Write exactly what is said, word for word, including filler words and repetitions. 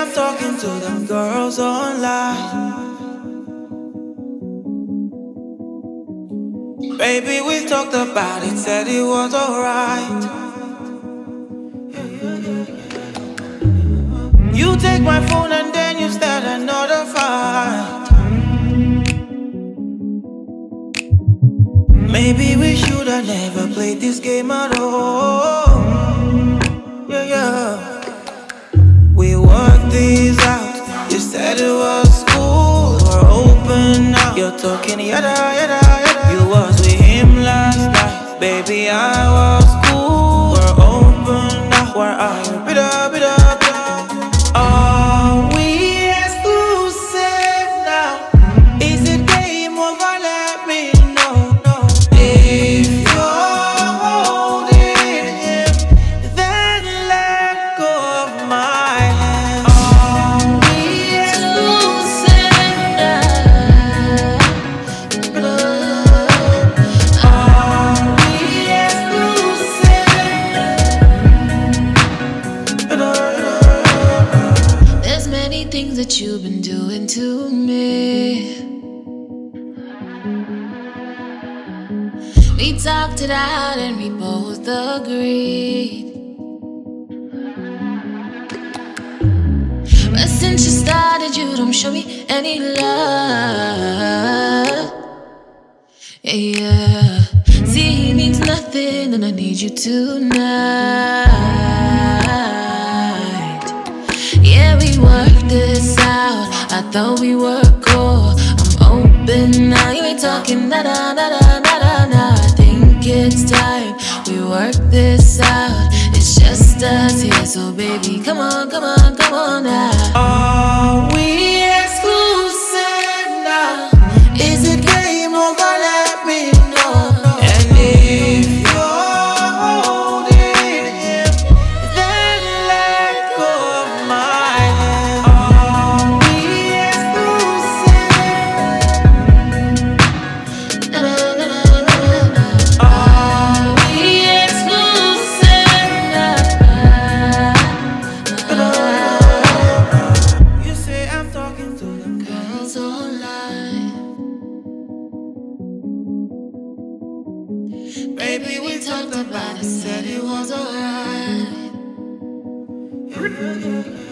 I'm talking to them girls online. Baby, we talked about it, said it was alright. You take my phone and then you start another fight. Maybe we should have never played this game at all. Yeah, yeah. We worked this out. You said it was cool. We're open now. You're talking yada yada yada. You was with him last night. Baby, I was cool. We're open now. Where are you? Bida bida bida. Are we exclusive now? Is it game over? Let me know. If you're holding him, then let go of my hand. Are we exclusive now? Are we exclusive? There's many things that you've been doing to me. We talked it out and we both agreed. But since you started, you don't show me any love. Yeah, see, he means nothing and I need you tonight. Yeah, we worked this out. I thought we were cool. I'm open now. You ain't talking nada, nada, nada, nada. I think it's time we work this out. It's just us here, so baby, come on, come on, come on now. Are we exclusive now? Is it game over? Let me know. And if you're holding him, then let go of my hand. Are we exclusive? Na, na, na, na, na, na. Are we exclusive? You say I'm talking to them Girls online. Baby, we talked about it, said it was alright.